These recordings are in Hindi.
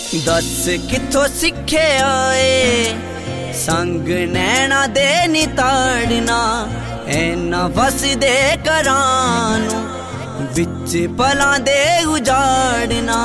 दस किथों सिखे आए संग नैना दे नी ताड़ना ऐना वसदे करानू विच पलां दे उजाड़ना।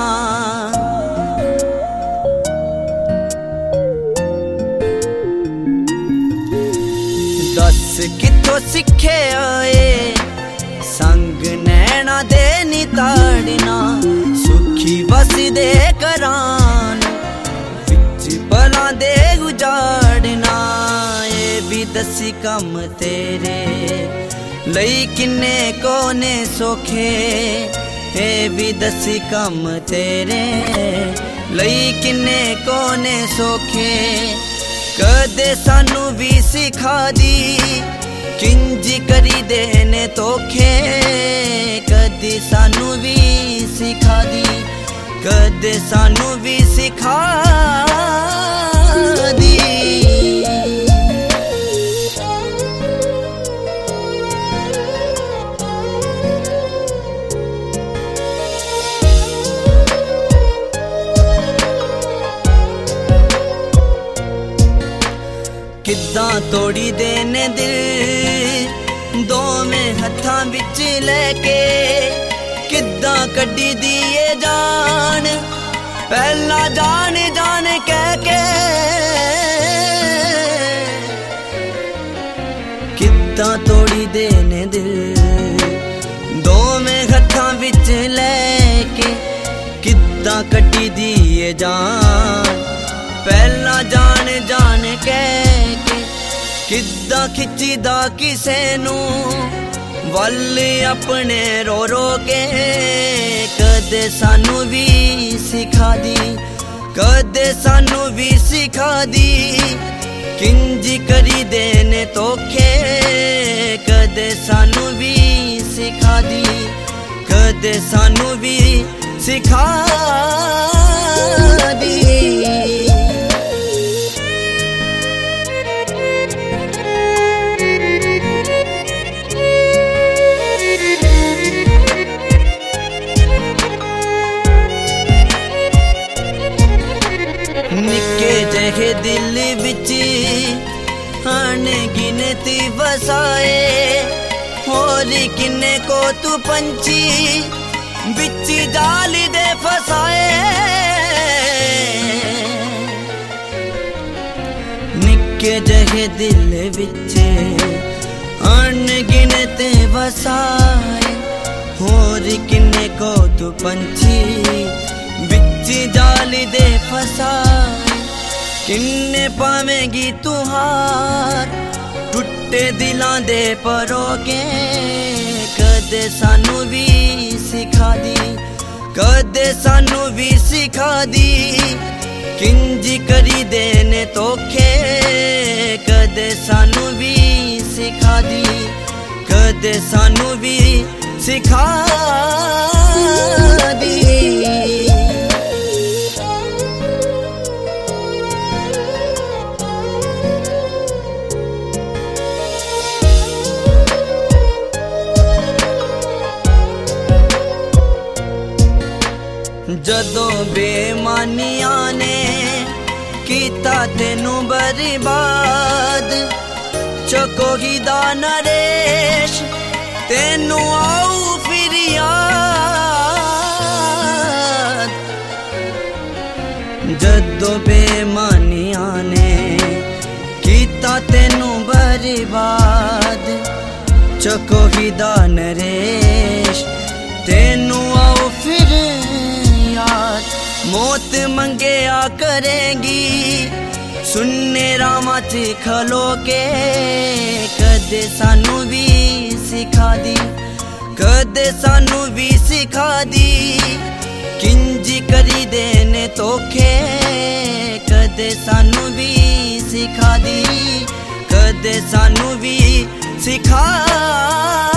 दस किथों सिखे आए संग नैना दे नी ताड़ना सुखी वसदे करानू विच पलां दे उजाड़ना। ये भी दसी कम तेरे लई किन्ने कोने सोखे ए भी दसी कम तेरे लई किन्ने कोने सोखे। कदे सानू भी सिखा दी किंज करी देने तोखे कदे सानू भी सिखा दी कदे सानू भी सिखा दी। किद्दां तोड़ी देने दिल दोवें हत्थां विच लेके किद्दां कड्डी दिए जान पहला जान जान कह के। किद्दां तोड़ी देने दिल दोवें हत्थां विच लेके किद्दां कड्डी दिए जान पहला जान जान कह के। किद्दां खिच्चीदा किसे नू वल अपने रो रो के कदे सानू भी सिखा दी कदे सानू भी सिखा दी किंज करी देने तोखे कदे सानू भी सिखा दी कदे सानू भी सिखा दी। निके जहे दिल विच अनगिनती वसाए होर किन्ने को तू पंछी बिच जाल दे फसाए। निके जहे दिल विच अनगिनत वसाए होर किन्ने को तू पंछी बिच जाल दे फसाए। किन्ने पावेंगी तुहार टुटे दिलां दे परोगे कदे सानू भी सिखा दी कदे सानू भी सिखा दी किंज करी देने तोखे कदे सानू भी सिखा दी कदे सानू भी सिखा दी। जदों बेईमानियां ने कीता तेनू बर्बाद चकोही दा नरेश तेनू आऊ फिर याद। जदों बेईमानियां ने कीता तेनू बर्बाद चकोही दा नरेश तेनू आऊ फिर याद। मौत मंगेया करेंगी सुन्ने रामां च खलो के कदे सानू भी सिखा दी कदे सानू भी सिखा दी किंज करी देने तोखे कदे सानू भी सिखा दी कदे सानू भी सिखा